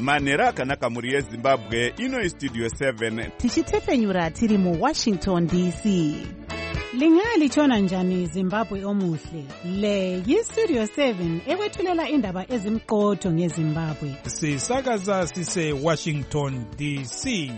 Manera akanaka muri yeZimbabwe, ino Studio 7. Tichitepfenyura tiri mu Washington DC. Lingali chona njani Zimbabwe omuhle. Le yiStudio 7 ekwethulela indaba ezimqotho ngeZimbabwe. Sisakaza sise Washington DC.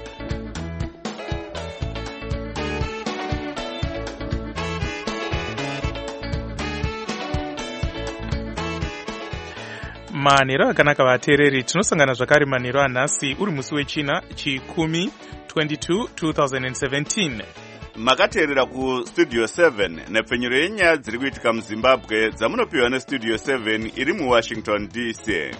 Manero akanaka vateereri, tinosangana zvakare manero anhasi uri musi wechina chikumi 22 2017. Makateerera ku Studio 7 nepfenyuro yenyaya dziri kuitika muZimbabwe dzamunopiwa neStudio 7 iri muWashington DC.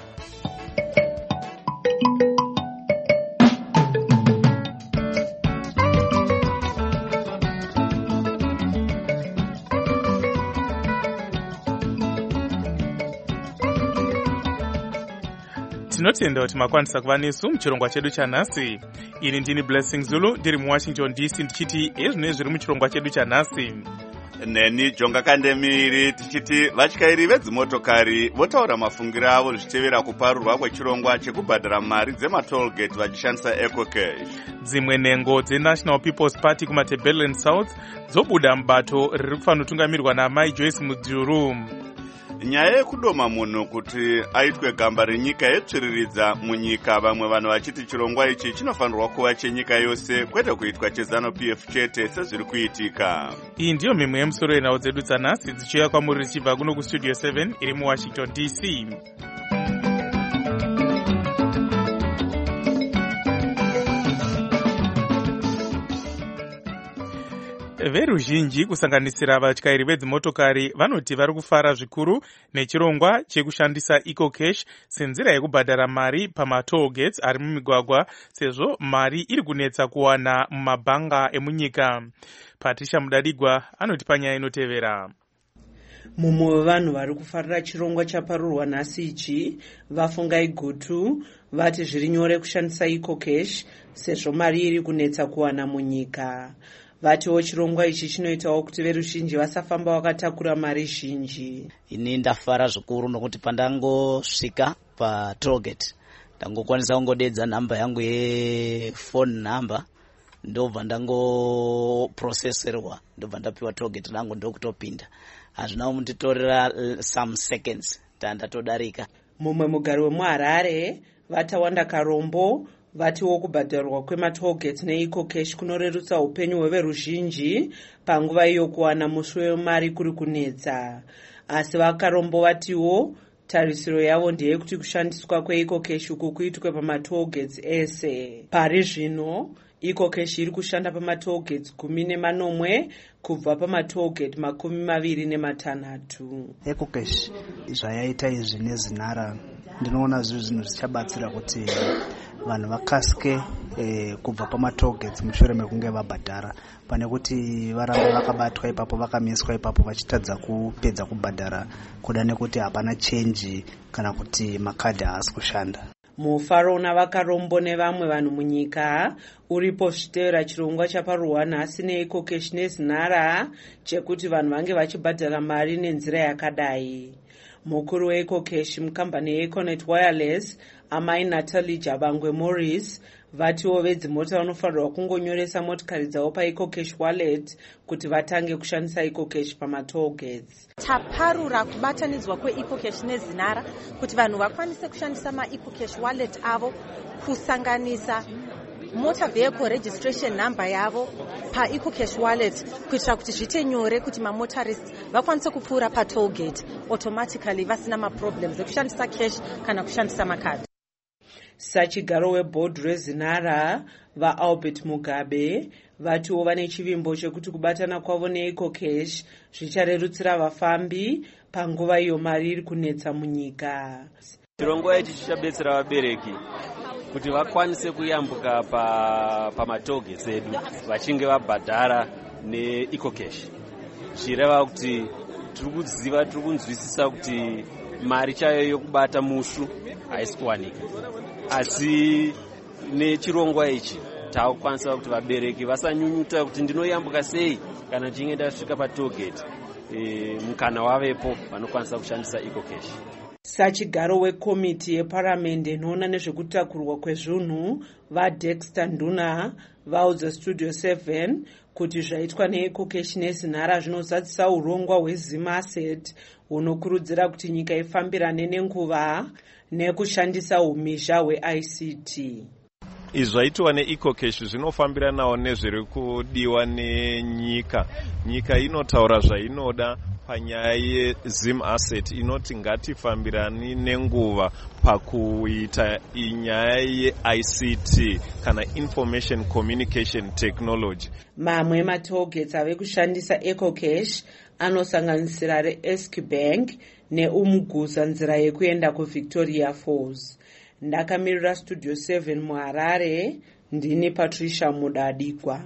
Tinotenda kuti makwanisa kuva nesu muchirongwa chedu chanhasi. Ini ndini Blessing Zulu ndiri muWashington DC ndichiti ezvino zviri muchirongwa chedu chanhasi. Neni Jonga Kandemiri tichiti vatyairi vedzimotokari votaura mafungiro avo zvichitevera kuparurwa kwechirongwa chekubhadhara mari dzematollgate vachishandisa EcoCash. Dzimwe nhengo dzeNational People's Party kumaTebeleland South dzobuda mubato riri kufanotungamirirwa naMai Joyce Mudhuru. Nyaya yekudoma munhu kuti aitwe gamba renyika yetsviriridza munyika, vamwe vanhu vachiti chirongwa ichi chinofanirwa kuva chenyika yose kwete kuitwa cheZANU-PF chete sezviri kuitika. Iyi ndiyo mimwe yemusoro yenhau dzedu dzanhasi dzichiuya kwamuri richibva kuno kuStudio 7 iri muWashington DC. Veruzhinji kusanganisira vatyairi vedzimotokari vanoti vari kufara zvikuru nechirongwa chekushandisa EcoCash senzira yekubhadhara mari pamatollgates ari mumigwagwa, sezvo mari iri kunetsa kuwana mumabhanga emunyika. Patricia Mudadigwa anoti panyaya inotevera. Mumwe wevanhu vari kufarira chirongwa chaparurwa nhasi ichi vafungai gutu, vati zviri nyore kushandisa EcoCash sezvo mari iri kunetsa kuwana munyika. Vatiwo chirongwa ichi chinoitawo kuti veruzhinji vasafamba vakatakura mari zhinji. Ini ndafara zvikuru nokuti pandangosvika patollgate ndangokwanisa kungodedza nhamba yangu yefone number, ndobva ndangoprocesserwa, ndobva ndapiwa tollgate rangu ndokutopinda. Hazvina kunditorera some seconds ndatodarika. Mumwe mugari wemuHarare vatawanda Karombo vatiwo kubhadharwa kwematollgates neEcoCash kunorerutsa upenyu hweveruzhinji panguva iyo kuwana muswe wemari kuri kunetsa. Asi vakarombo vatiwo tarisiro yavo ndeyekuti kushandiswa kweEcoCash uku kuitwe pamatollgates ese. Pari zvino EcoCash iri kushanda pamatollgates 14 kubva pamatollgate 26. EcoCash zvayaita izvi nezinhara ndinoona zvinhu zvichabatsira kuti vanhu vakasike kubva pamatollgates mushure mekunge vabhadhara, pane kuti varambe vakabatwa ipapo vakamiswa ipapo vachitadza kupedza kubhadhara kuda nekuti hapana chenji kana kuti makadhi haasi kushanda. Mufaro navakarombo nevamwe vanhu munyika uripo zvitevera chirongwa chaparurwa nhasi neEcoCash nezinhara chekuti vanhu vange vachibhadhara mari nenzira yakadai. Mukuru weEcoCash mukambani yeEconet Wireless, amai Natalie Jabangwe Morris, vatiwo vedzimota vanofanirwa kungonyoresa motikari dzavo paEcoCash wallet kuti vatange kushandisa EcoCash pamatollgates. Taparura kubatanidzwa kweEcoCash nezinhara kuti vanhu vakwanise kushandisa maEcoCash wallet avo kusanganisa motor vehicle registration number yavo paEcoCash wallet kuitira kuti zvite nyore kuti mamotorists vakwanise kupfuura patollgate automatically vasina maproblems ekushandisa cash kana kushandisa makadhi. Sachigaro webhodhi rezinhara vaAlbert Mugabe vatiwo vane chivimbo chekuti kubatana kwavo neEcoCash zvicharerutsira vafambi panguva iyo mari iri kunetsa munyika. Chirongwa ichi chichabetsera vabereki kuti vakwanise kuyambuka pamatollgates edu vachinge vabhadhara neEcoCash. Zvireva kuti tiri kunzwisisa kuti mari chayo yokubata mushu haisi kuwanika, asi nechirongwa ichi taakukwanisa kuti vabereki vasanyunyuta kuti ndinoyambuka sei kana ndichinge ndasvika patollgate. Mukana wavepo vanokwanisa kushandisa EcoCash. Sachigaro wekomiti yeparamende inoona nezvekutakurwa kwezvinhu vaDexter Nduna vaudza Studio 7 kuti zvaitwa neEcocash neZinara zvinozadzisa urongwa hweZim Asset hunokurudzira kuti nyika ifambirane nenguva nekushandisa umhizha hweICT. Izvi zvaitwa neEcocash zvinofambiranawo nezviri kudiwa nenyika. Nyika inotaura zvainoda panyaya yeZim Asset inoti ngatifambirani nenguva pakuita nyaya yeICT kana Information Communication Technology. Mamwe matollgates ave kushandisa EcoCash anosanganisira reEscbank neUmuguza nzira yekuenda kuVictoria Falls. Ndakamirira Studio 7 muHarare, ndini Patricia Mudadikwa.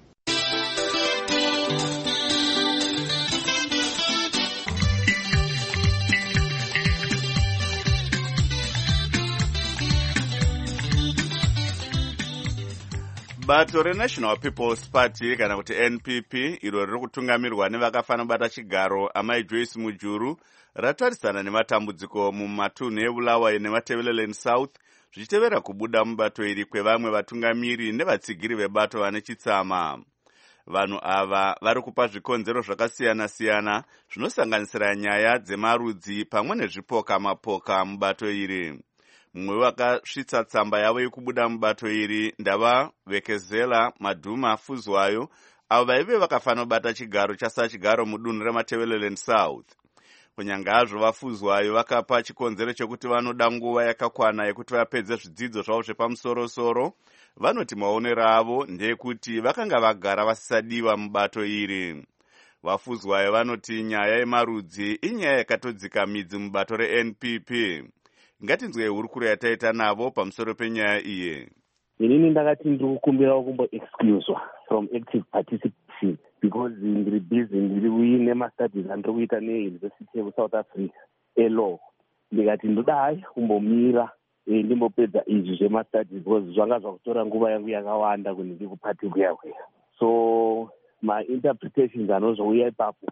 Bato reNational People's Party kana kuti NPP iro riri kutungamirwa nevakafana bata chigaro amai Joyce Mujuru ratarisana nematambudziko mumatunhu eBulawayo neMatabeleland South zvichitevera kubuda mubato iri kwevamwe vatungamiri nevatsigiri vebato vane chitsama. Vanhu ava vari kupa zvikonzero zvakasiyana-siyana zvinosanganisira nyaya dzemarudzi pamwe nezvipoka mapoka mubato iri. Mumwe wakasvitsa tsamba yavo yekubuda mubato iri ndavavekezela Madhuma Fuzwayo avo vaive vakafana bata chigaro chasachigaro mudunhu reMatabeleland South. Kunyange hazvo vafuzwayo vakapa chikonzero chekuti vanoda nguva yakakwana yekuti vapedze zvidzidzo zvavo zvepamusoro-soro, vanoti maonero avo ndeyekuti vakanga vagara vasisadiwa mubato iri. Vafuzwayo vanoti nyaya yemarudzi inyaya yakatodzika midzi mubato reNPP. Ngatinzwe hurukuro yataita navo pamusoro penyaya iyi. Inini ndakati ndiri kukumbira kumbo-exclusiwa from active participation because ndiri busy ndiri nemastudies andiri kuita neUniversity yeSouth Africa elaw. Ndikati ndoda hai kumbomira ndimbopedza izvi zvemastudies because zvanga zvakutora nguva yangu yakawanda kuti ndiri kupati kuya. So my interpretations anozouya ipapo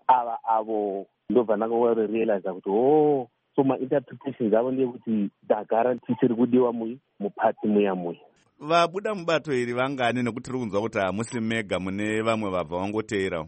avo ndobva ndakarealize kuti so my interpretations avo ndeyekuti ndagara tichiri kudiwa mupati muya. Vabuda mubato iri vangani nekuti tiri kunzwa kuti hamusi mega mune vamwe vabva vangoteera?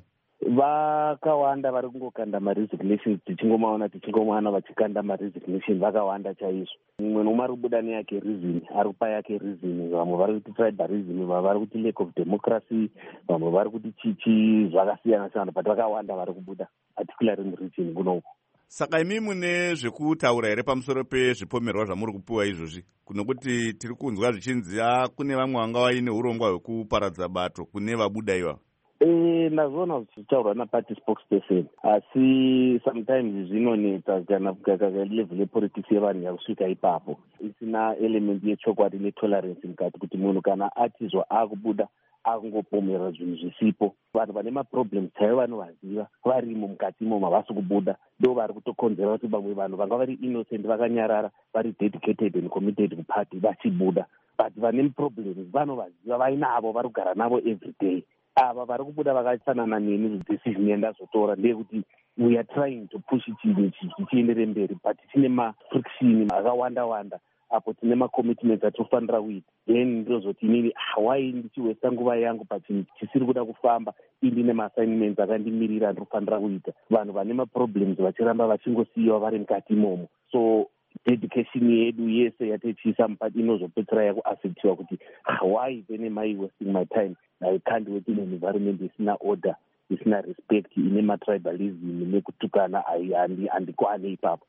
Vakawanda vari kungokanda maresignation tichingomaona vachikanda maresignation vakawanda chaizvo. Mumwe nomwe ari kubuda neyake reason, ari kupa yake reason. Vamwe vari kuti tribalism, vamwe vari kuti lack of democracy, vamwe vari kuti chichi, zvakasiyana-siyana, but vakawanda vari kubuda particularly muregion kunoku. Saka imi mune zvekutaura here pamusoro pezvipomerwa zvamuri kupiwa izvozvi? Kunokuti tiri kunzwa zvichinzi kune vamwe vanga vaine urongwa hwekuparadza bato kune vabuda iva. Ndazviona zvichitaurwa naparty spokesperson, asi sometimes zvinonetsa kana level yepolitics yevanhu yakusvika ipapo isina element yechokwadi netolerance mukati, kuti munhu kana atizwa akubuda akungopomerera zvinhu zvisipo. Vanhu vane maproblems chaivo vanovaziva varimo mukati imo mavasi kubuda, ndo vari kutokonzera kuti vamwe vanhu vanga vari innocent vakanyarara vari dedicated and committed kuparty vachibuda, but vane problems vanovaziva vainavo vari kugara navo every day. Ava vari kubuda vakafanana neni decision yandazotora ndeyekuti we are trying to push chinhu chichiendere mberi, but chine mafriction akawanda apo tine macommitments atofanira kuita. Then ndozoti inini why ndichiwesta nguva yangu pachinhu chisiri kuda kufamba, indine maassignments akandimirira andofanira kuita. Vanhu vane maproblems vachiramba vachingosiyiwa vari mukati imomo. So dedication yedu yese yatichiisa mupati inozopedzera yakuaffectiwa kuti why then am I wasting my time? I can't work in an environment isina order, isina respect, ine matribalism nekutukana andiko ane ipapo.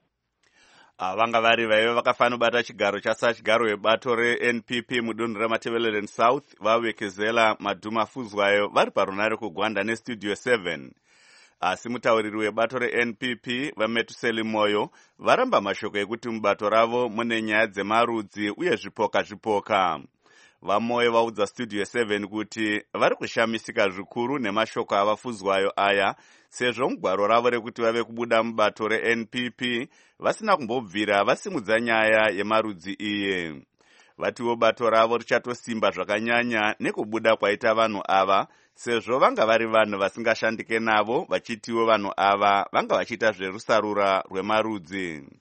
Vanga vari vaive vakafana bata chigaro chasachigaro webato reNPP mudunhu reMatabeleland South vavekezela Madhuma Fuzwayo vari parunare kugwanda neStudio 7. Asi mutauriri webato reNPP vaMetuseli Moyo varamba mashoko ekuti mubato ravo mune nyaya dzemarudzi uye zvipoka. Vamoyo vaudza Studio 7 kuti vari kushamisika zvikuru nemashoko avafuzwayo aya, sezvo mugwaro ravo rekuti vave kubuda mubato reNPP vasina kumbobvira vasimudza nyaya yemarudzi iye. Vatiwo bato ravo richatosimba zvakanyanya nekubuda kwaita vanhu ava, sezvo vanga vari vanhu vasingashandike navo, vachitiwo vanhu ava vanga vachiita zverusarura rwemarudzi.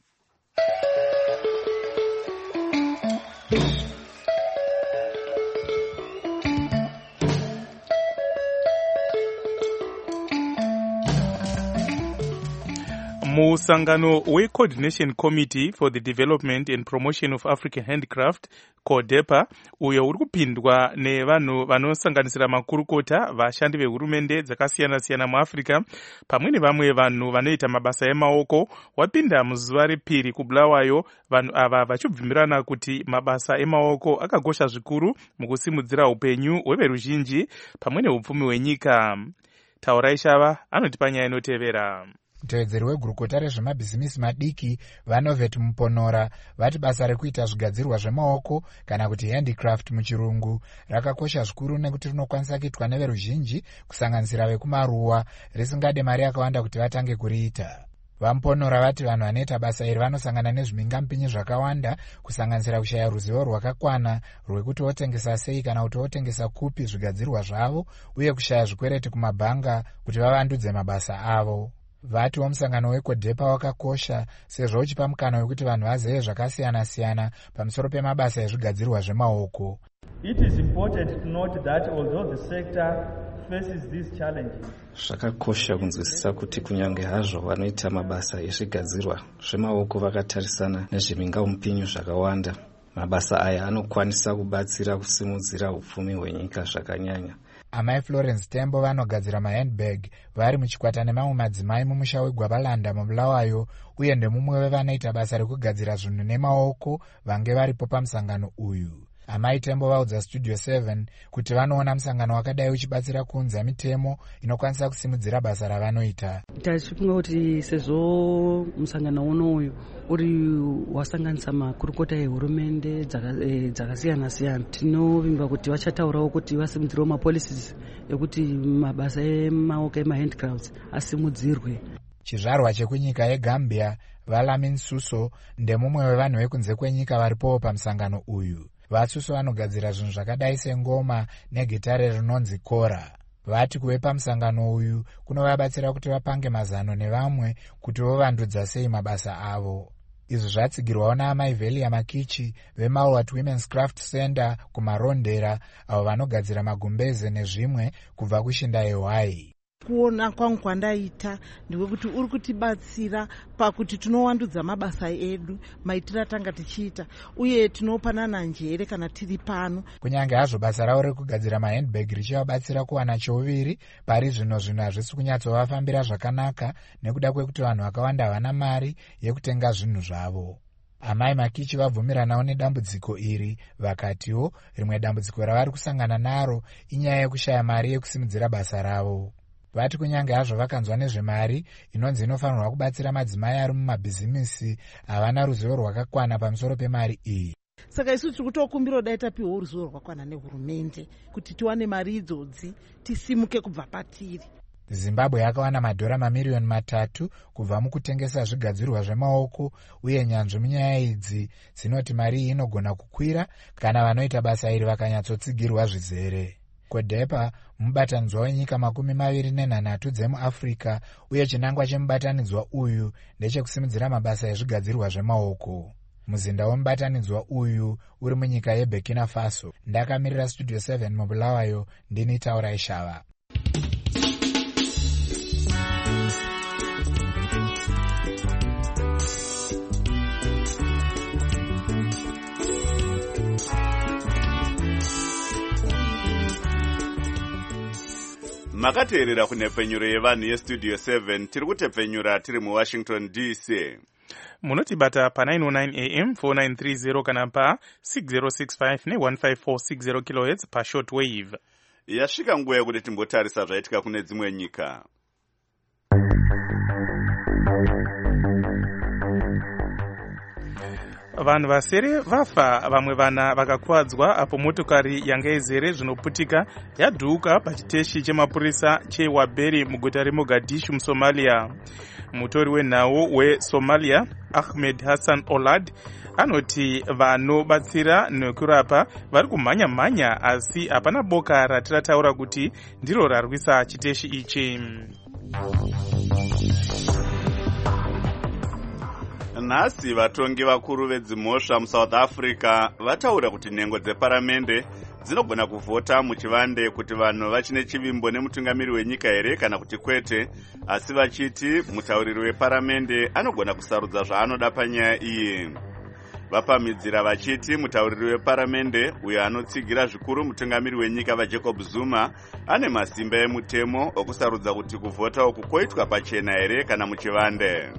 Musangano we-Coordination Committee for the Development and Promotion of African Handicraft, CODEPA, uyo uri kupindwa nevanhu vanosanganisira makurukota, vashandi vehurumende dzakasiyana-siyana muAfrica, pamwe nevamwe vanhu vanoita mabasa emaoko, wapinda muzuva repiri kuBulawayo, vanhu ava vachibvumirana kuti mabasa emaoko akakosha zvikuru mukusimudzira upenyu hweveruzhinji pamwe neupfumi hwenyika. Taurai Shava anotipa nyaya inotevera. Mutevedzeri wegurukota rezvemabhizimisi madiki Vanovet Muponora vati basa rekuita zvigadzirwa zvemaoko kana kuti handicraft muchirungu rakakosha zvikuru nekuti rinokwanisa kuitwa neveruzhinji kusanganisira vekumaruwa risingade mari yakawanda kuti vatange kuriita. Vamuponora vati vanhu vanoita basa iri vanosangana nezvimingampinyi zvakawanda kusanganisira kushaya ruzivo rwakakwana rwekuti votengesa sei kana kuti votengesa kupi zvigadzirwa zvavo uye kushaya zvikwereti kumabhanga kuti vavandudze mabasa avo. Vati musangano weCODEPA wakakosha sezvo uchipa mukana wekuti vanhu vazive zvakasiyana-siyana pamusoro pemabasa ezvigadzirwa zvemaoko. It is important to note that although the sector faces these challenges, zvakakosha kunzwisisa kuti kunyange hazvo vanoita mabasa ezvigadzirwa zvemaoko vakatarisana nezvimingaupinyu zvakawanda, mabasa aya anokwanisa kubatsira kusimudzira upfumi hwenyika zvakanyanya. Amai Florence Tembo vanogadzira mahandbag vari muchikwata nemamwe madzimai mumusha weGwabalanda muBulawayo uye ndemumwe wevanoita basa rekugadzira zvinhu nemaoko vange varipo pamusangano uyu. Amai Tembo vaudza Studio 7 kuti vanoona musangano wakadai uchibatsira kuunza mitemo inokwanisa kusimudzira basa ravanoita. Tichifunga kuti sezvo musangano unoyu uri wasanganisa makurukota ehurumende dzakasiyana-siyana, tinovimba kuti vachataurawo kuti vasimudzirewo mapolicies ekuti mabasa emaoko emahandicrafts asimudzirwe. Chizvarwa chekunyika yeGambia Valamin Suso ndemumwe wevanhu vekunze kwenyika varipowo pamusangano uyu. Vatsuso vanogadzira zvinhu zvakadai sengoma negitare rinonzi kora. Vati kuve pamusangano uyu kunovabatsira kuti vapange mazano nevamwe kuti vovandudza sei mabasa avo. Izvi zvatsigirwawo naamai Velia Makichi veMalwat Women's Craft Center kumarondera avo vanogadzira magumbeze nezvimwe kubva kushinda yeHwai. Kuona kwangu kwandaita ndewekuti uri kutibatsira pakuti tinowandudza mabasa edu maitira tanga tichiita uye tinopanana njere kana tiri pano. Kunyange hazvo basa ravo rekugadzira mahandbag richivabatsira kuwana chouviri pari zvino hazvisi kunyatsovafambira zvakanaka nekuda kwekuti vanhu vakawanda havana mari yekutenga zvinhu zvavo. Amai Makichi vabvumiranawo nedambudziko iri vakatiwo rimwe dambudziko ravari kusangana naro inyaya yekushaya mari yekusimudzira basa ravo. Vati kunyange hazvo vakanzwa nezvemari inonzi inofanirwa kubatsira madzimai ari mumabhizimisi havana ruzivo rwakakwana pamusoro pemari iyi. Saka isu tiri kutokumbira dai tapiwa ruzivo rwakakwana nehurumende kuti tiwane mari idzodzi tisimuke kubva patiri. Zimbabwe yakawana madhora mamiriyoni 3 kubva mukutengesa zvigadzirwa zvemaoko uye nyanzvi munyaya idzi dzinoti mari iyi inogona kukwira kana vanoita basa iri vakanyatsotsigirwa zvizere. CODEPA mubatanidzwa wenyika 23 dzemuAfrica uye chinangwa chemubatanidzwa uyu ndechekusimudzira mabasa ezvigadzirwa zvemaoko. Muzinda wemubatanidzwa uyu uri munyika yeBurkina Faso. Ndakamirira Studio 7 muBulawayo, ndini Taurai Shava. Makateerera kunepfenyuro yevanhu yestudio 7 tiri kutepfenyura tiri muWashington DC. Munotibata pa 909 AM 4930 kana pa 6065 ne15460 kHz pa shortwave. Yasvika nguva yekuti timbotarisa zvaitika kune dzimwe nyika. Vanhu vasere vafa, vamwe vana vakakuwadzwa apo motokari yanga izere zvinoputika yadhuka pachiteshi chemapurisa cheWaberi muguta reMogadishu muSomalia. Mutori wenhau weSomalia Ahmed Hassan Olad anoti vanobatsira nekurapa vari kumhanya-mhanya asi hapana boka ratirataura kuti ndiro rarwisa chiteshi ichi. nhasi vatongi vakuru vedzimhosva muSouth Africa vataura kuti nhengo dzeparamende dzinogona kuvhota muchivande kuti vanhu vachine chivimbo nemutungamiri wenyika here kana kuti kwete, asi vachiti mutauriri weparamende anogona kusarudza zvaanoda panyaya iyi. Vapamhidzira vachiti mutauriri weparamende uyo anotsigira zvikuru mutungamiri wenyika vaJacob Zuma ane masimba emutemo okusarudza kuti kuvhota uku koitwa pachena here kana muchivande.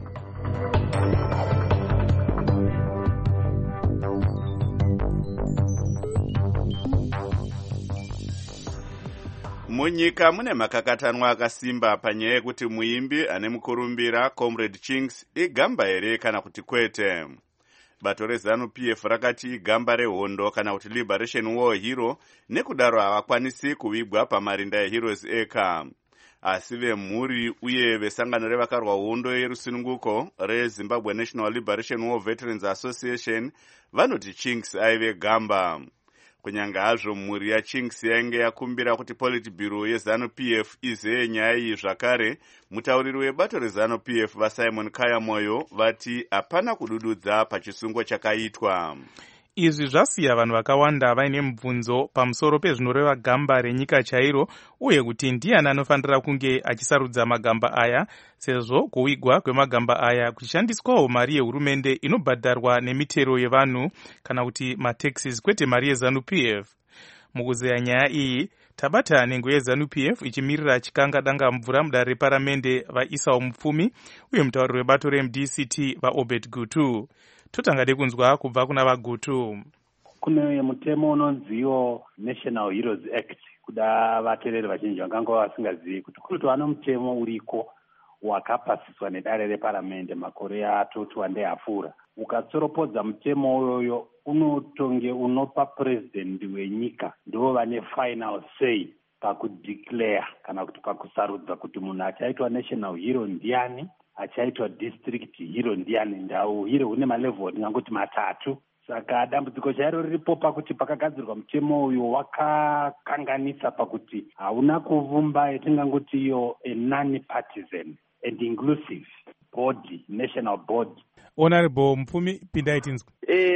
Munyika mune makakatanwa akasimba panyaya yekuti muimbi ane mukurumbira Comrade Chinks igamba here kana kuti kwete. Bato reZANU-PF rakati igamba rehondo kana kuti Liberation War hero, nekudaro havakwanisi kuvigwa pamarinda eHeroes eka. Asi vemhuri uye vesangano revakarwa hondo yerusununguko reZimbabwe National Liberation War Veterans Association vanoti Chinks aive gamba. Kunyanga hazvo mhuri yaChinks yainge yakumbira kuti Politburo yeZANU-PF izeye nyaya iyi zvakare, mutauriri webato reZANU-PF vaSimon Kayamoyo vati hapana kudududza pachisungo chakaitwa. Izvi zvasiya vanhu vakawanda vaine mubvunzo pamusoro pezvinoreva gamba renyika chairo, uye kuti ndiani anofanira kunge achisarudza magamba aya, sezvo kuvigwa kwemagamba aya kuchishandiswawo mari yehurumende inobhadharwa nemitero yevanhu kana kuti mataxes, kwete mari yeZANU-PF. Mukuzeya nyaya iyi, tabata nhengo yeZANU-PF ichimirira chikanga danga mvura mudare reparamende vaIsau Mupfumi uye mutauriri webato reMDCT vaObed Gutu. Totangade kunzwa kubva kuna vaGutu. Kune mutemo unonziwo National Heroes Act, kuda vateereri vazhinji vanganga vasingazivi kuti kuri vano mutemo uriko wakapasiswa nedare reparamende makore atatu andeyapfuura. Ukatsoropodza mutemo uyoyo unotonge unopa president wenyika ndo vane final say pakudeclare kana kuti pakusarudza kuti munhu achaitwa national hero ndiani, achaitwa district hero ndiani. Ndau hero une malevel ndingangoti matatu. Saka dambudziko chairo riripo pakuti pakagadzirwa mutemo uyu wakakanganisa pakuti hauna kuvumba yatingangoti iyo a non-partisan and inclusive body, national body. Honorable Mupfumi, pindai tinzwe.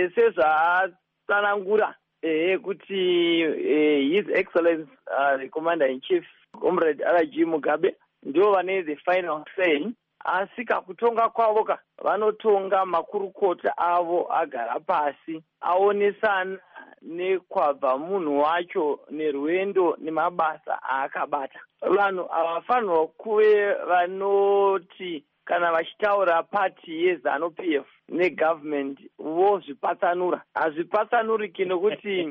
Sezvatsanangura kuti His Excellency the Commander in Chief Comrade R.G. Mugabe ndio vane the final say, asi kakutonga kwavo vanotonga makurukota avo agara pasi aonesana nekwabva munhu wacho nerwendo nemabasa aakabata. Vanhu havafanirwa kuve vanoti kana vachitaura pati yeZANU-PF negovernment vozvipatsanura. Hazvipatsanuriki nekuti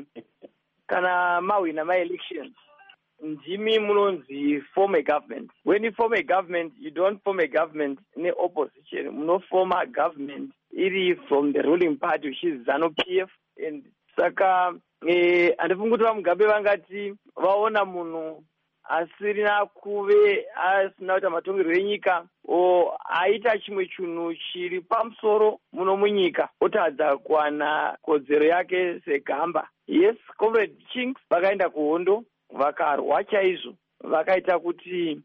kana mahwina ma-elections ndimi munonzi form a government. When you form a government, you don't form a government ne-opposition. Munoform a government iri from the ruling party, which is ZANU-PF. And saka handifungi kuti vaMugabe vangati vaona munhu asirina kuve asina kuita matongerwo enyika o aita chimwe chinhu chiri pamusoro muno munyika otadza kuwana kodzero yake segamba. Yes, Comrade Chinks vakaenda kuhondo vakarwa chaizvo, vakaita kuti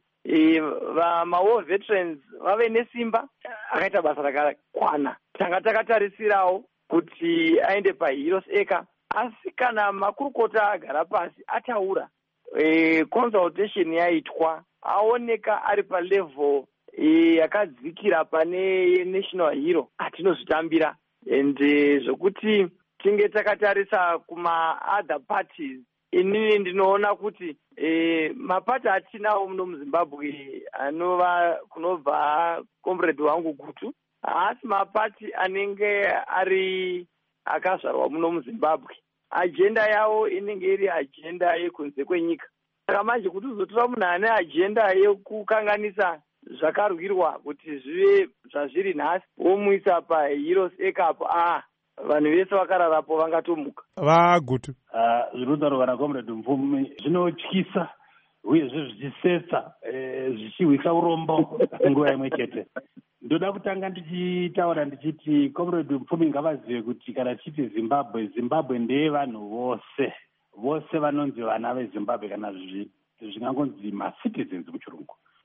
vama-war veterans vave nesimba, akaita basa rakakwana. Tanga takatarisirawo kuti aende paHeroes eka, asi kana makurukota agara pasi ataura consultation yaitwa aoneka ari palevel yakadzikira pane national hero atinozvitambira. And zvokuti tinge takatarisa kuma other parties, inini ndinoona kuti mapati atinawo muno muZimbabwe anova kunobva comrade wangu Gutu haasi mapati anenge ari akazvarwa muno muZimbabwe. Agenda yavo inenge iri agenda yekunze kwenyika. Saka manje kuti uzotora munhu ane agenda yekukanganisa zvakarwirwa kuti zvive zvazviri nhasi womuisa paHeroes ekapo, vanhu vese vakararapo vangatomuka. vaGutu zvirudaro vana Comrade Mupfumi zvinotyisa uyezve zvichisetsa zvichihwisa urombo nguva imwe chete. Ndoda kutanga ndichitaura ndichiti Comrade Mupfumi ngavazive kuti kana tichiti Zimbabwe ndeye vanhu vose vanonzi vana veZimbabwe kana zvingangonzi ma-citizens muchirungu.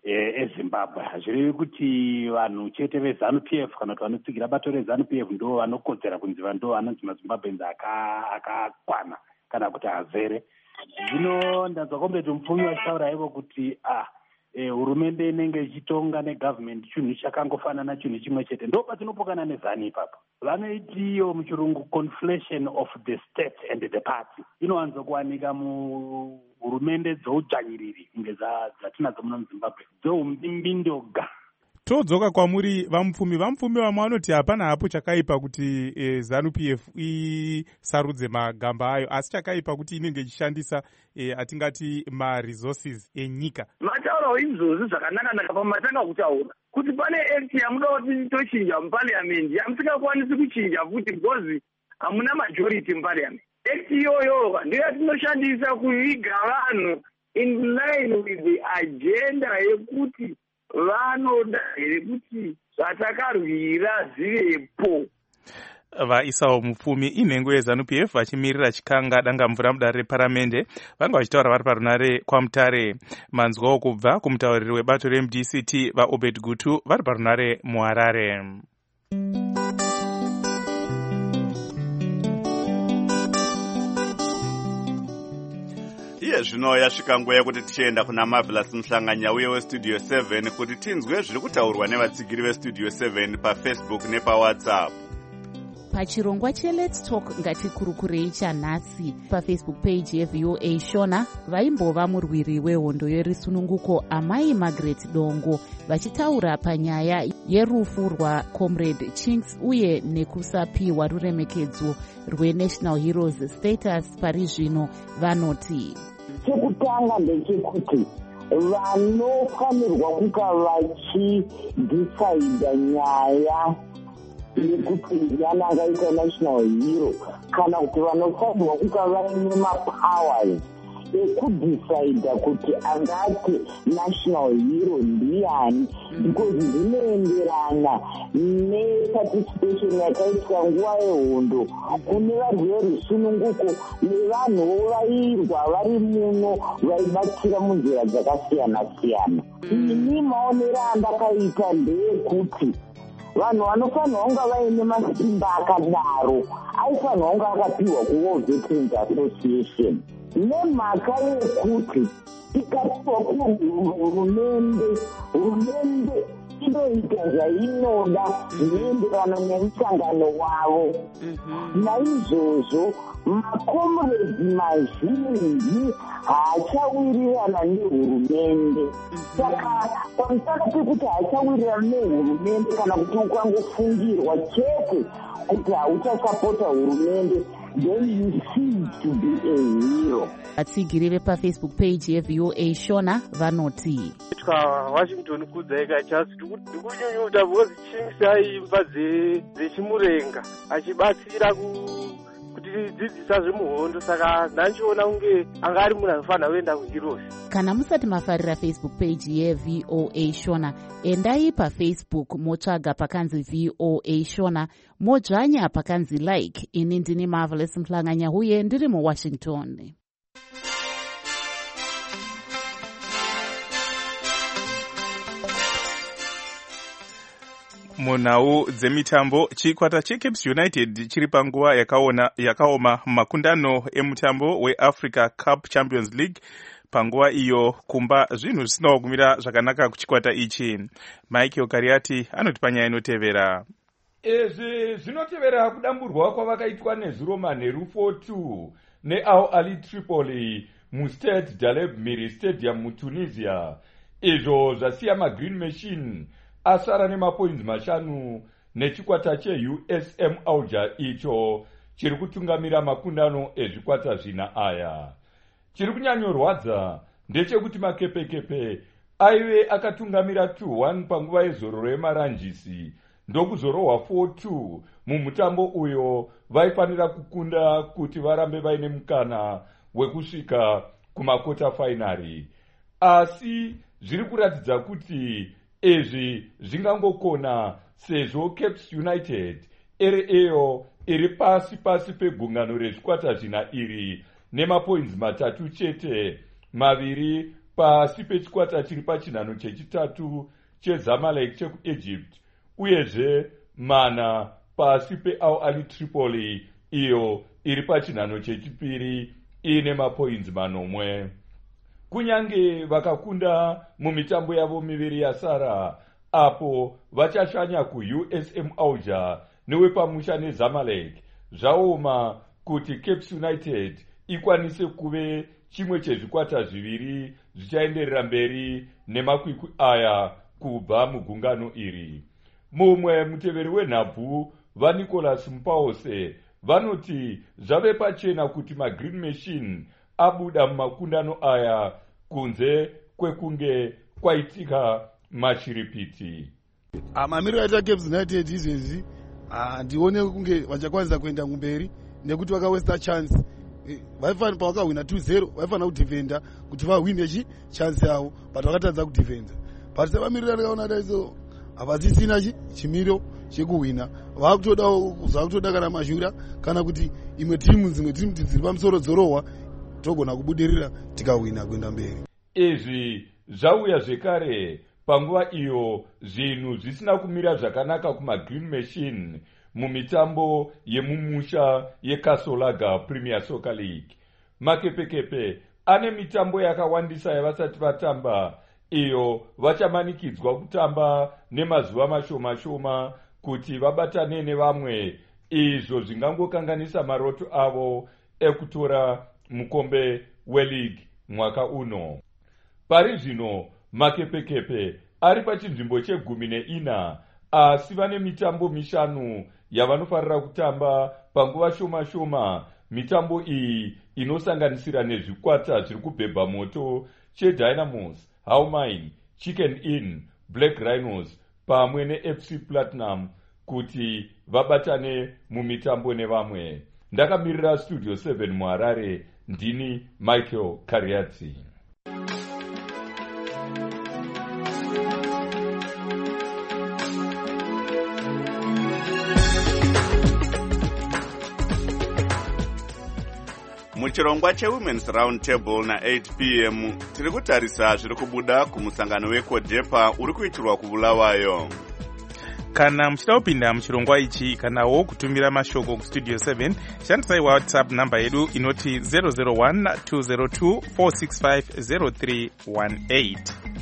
ezimbabwe. Hazvirevi kuti vanhu chete veZANU-PF kana kuti vanotsikira bato reZANU-PF ndo vanokodzera kunzi ndo vanonzi mazimbabwenzi akakwana kana kuti azere. Zvino ndanzwa kombeti mupfumi vachitaura ivo kuti hurumende inenge ichitonga negovernment chinhu chakangofanana chinhu chimwe chete. Ndo patinopokana neZANU ipapo. Vanoitiyo muchirungu conflation of the state and the party. Inowanzokuwanika muhurumende dzoudzvanyiriri kunge dzatinadzo muno muZimbabwe dzoumbindindoga. Todzoka kwamuri vamupfumi vamwe vanoti hapana hapo chakaipa kuti ZANU-PF isarudze magamba ayo, asi chakaipa kuti inenge ichishandisa atingati maresources enyika. Mataurawo izvozvi zvakanaka pamatanga kutaura kuti pane act yamuda kuti tochinja muparliament yamusingakwanisi kuchinja futi because hamuna majority muparliament. Act iyoyo ndiyo yatinoshandisa kuviga vanhu in line with the agenda yekuti vanoda here kuti zvatakarwira zvivepo. Vaisawo mupfumi inhengo yeZANU-PF vachimirira chikanga danga mvura mudare reparamende vanga vachitaura vari parunare kwaMutare. Manzwawo kubva kumutauriri webato reMDCT vaObed Gutu vari parunare muHarare. Iye zvino yasvika nguva yekuti tichienda kuna Marvelous Muhlanganya uye weStudio 7 kuti tinzwe zviri kutaurwa nevatsigiri veStudio 7 paFacebook nepaWhatsApp. Pachirongwa cheLet's Talk ngatikurukurei chanhasi paFacebook page yeVOA Shona vaimbova murwiri wehondo yerisununguko Amai Margaret Dongo vachitaura panyaya yerufu rwaComrade Chinks uye nekusapiwa ruremekedzo rweNational Heroes status pari zvino. Vanoti chekutanga ndechekuti vanofanirwa kuka vachidhisaidha nyaya yekuti ndiani angaita national hero kana kuti vanofanirwa kuka vaine mapowers ekudhisaidha kuti angati national hero ndiani, because zvinoenderana neparticipation yakaitwa nguva yehondo kune varwi verusununguko nevanhuwo vairwa vari muno vaibatsira munzira dzakasiyana-siyana. Ini maonero andakaita ndeyekuti vanhu vanofanirwa kunga vaine masimba akadaro aifanirwa kunga akapiwa kuWorld Veterans Association nemhaka yekuti ikapiwa kuhurumende inoita zvainoda zvinoenderana nemusangano wavo. Naizvozvo makomrades mazhinji haachawirirana nehurumende. Saka pamusaka pekuti haachawirirana nehurumende kana kuti ukangofungirwa chete kuti hauchasapota hurumende, then you cease to be a hero. Vatsigiri vepaFacebook page yeVOA Shona vanoti Washington kudzaika chasi ndikunyunyuta because Chinks aimba dzechimurenga achibatsira kuti dzidzisa zvemuhondo, saka ndanchiona kunge anga ari munhu anofanira kuenda kuHeroes. Kana musati mafarira Facebook page yeVOA Shona, endai paFacebook motsvaga pakanzi VOA Shona, modzvanya pakanzi like. Ini ndini Marvelous Muhlanganya uye ndiri muWashington. Munhau dzemitambo, chikwata cheCaps United chiri panguva yakaoma makundano emutambo weAfrica Cup Champions League. Panguva iyo kumba zvinhu zvisinawo kumira zvakanaka kuchikwata ichi. Michael Kariati anoti panyaya inotevera. Izvi zvinotevera kudamburwa kwavakaitwa neZuroma neru 4-2 neAl Ahly Tripoli muStade Daleb Miri Stadium muTunisia. Izvo zvasiya maGreen Machine asara nemapoints 5 nechikwata cheUSM Alger icho chiri kutungamira makundano ezvikwata zvina aya. Chiri kunyanyorwadza ndechekuti makepekepe aive akatungamira 2-1 panguva yezororo yemaranjisi ndokuzorohwa 4-2 mumutambo uyo vaifanira kukunda kuti varambe vaine mukana wekusvika kumakota finari. Asi zviri kuratidza kuti izvi zvingangokona sezvo Caps United iri pasi pegungano rezvikwata zvina iri nemapoints 3 chete, 2 pasi pechikwata chiri pachinhano chechitatu chezamalek chekuegypt, uyezve mana pasi peAl Ahly Tripoli iyo iri pachinhano chechipiri ine mapoints 9. Kunyange vakakunda mumitambo yavo miviri yasara, apo vachashanya kuUSM Alger newepamusha neZamalek, zvaoma kuti Cape United ikwanise kuve chimwe chezvikwata zviviri zvichaenderera mberi nemakwikwi aya kubva mugungano iri. Mumwe muteveri wenhabvu vaNicolas Mpause vanoti zvave pachena kuti maGreen Machine abuda mumakundano aya kunze kwekunge kwaitika mashiripiti. Mamiriro aita Cape United izvezvi ndione kunge vachakwanisa kuenda kumberi nekuti vakawesta chance. Vaifana pavakawina 2-0 vaifana kudefenda kuti vahwine chance yavo, but vakatadza kudefenda. But sevamiriro rakaona daiso havasisina chimiro chekuhwina, vakutoda kana mashura kana kuti imwe timu dziri pamusoro dzorohwa togona kubudirira tikahwina kuenda mberi. Izvi zvauya zvekare panguva iyo zvinhu zvisina kumira zvakanaka kumaGreen Machine mumitambo yemumusha yeKasolaga Premier Soccer League. Makepekepe ane mitambo yakawandisa yavasati vatamba, iyo vachamanikidzwa kutamba nemazuva mashoma kuti vabatane nevamwe, izvo zvingangokanganisa maroto avo ekutora mukombe weLeague mwaka uno. Pari zvino Makepekepe ari pachinzvimbo che14, asi vane mitambo 5 yavanofarira kutamba panguva shoma. Mitambo iyi inosanganisira nezvikwata zviri kubhebha moto cheDynamos, Howmine, Chicken Inn, Black Rhinos pamwe neFC Platinum kuti vabatane mumitambo nevamwe. Ndakamirira Studio 7 muHarare, ndini Michael Kariadzi. Muchirongwa cheWomen's Round Table na8 p.m. tiri kutarisa zviri kubuda kumusangano weCODEPA uri kuitirwa kuBulawayo. Kana muchida kupinda muchirongwa ichi kanawo kutumira mashoko kustudio 7, shandisai WhatsApp namba yedu inoti 001-202-465-0318.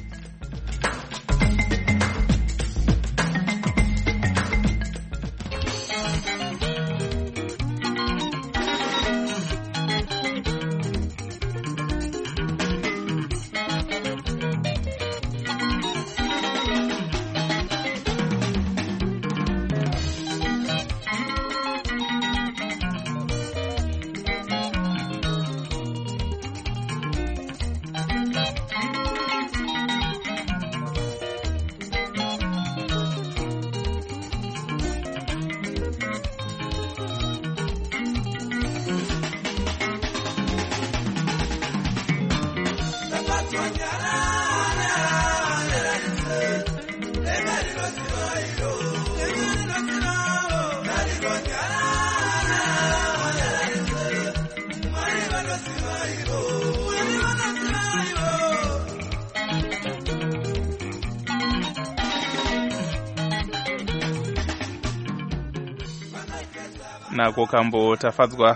Nako kambo tafadzwa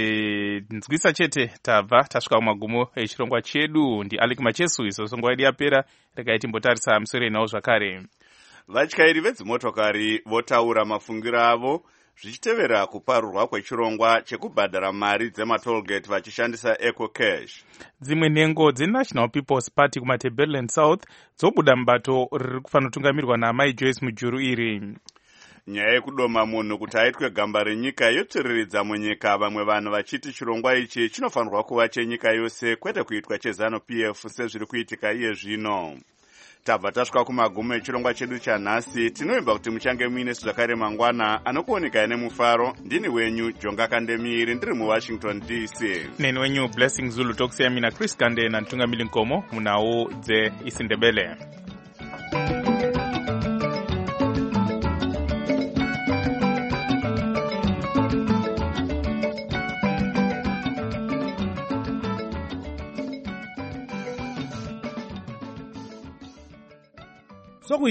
nzwisa chete tabva tasvika kumagumo echirongwa chedu. NdiAlec Machesu, iso songo yedu yapera, regai timbotarisa musoro nawo zvakare. Vatyairi vedzimotokari votaura mafungiro avo zvichitevera kuparurwa kwechirongwa chekubhadhara mari dzematollgate vachishandisa EcoCash. Dzimwe nhengo dzeNational People's Party kumaTebeleland South dzobuda mubato riri kufanotungamirwa naMai Joyce Mujuru iri. Nyaya yekudoma munhu kuti aitwe gamba renyika yotsviriridza munyika, vamwe vanhu vachiti chirongwa ichi chinofanirwa kuva chenyika yose kwete kuitwa cheZANU-PF sezviri kuitika iye zvino. Tabva tasvika kumagumo echirongwa chedu chanhasi. Tinovimba kuti muchange muine zvakare mangwana anokuoneka nemufaro. Ndini wenyu Jonga Kandemiri, ndiri muWashington DC. Neni wenyu Blessing Zulu, tokusiyamina Chris Kande na Ntungamili Nkomo munawo dzeIsindebele.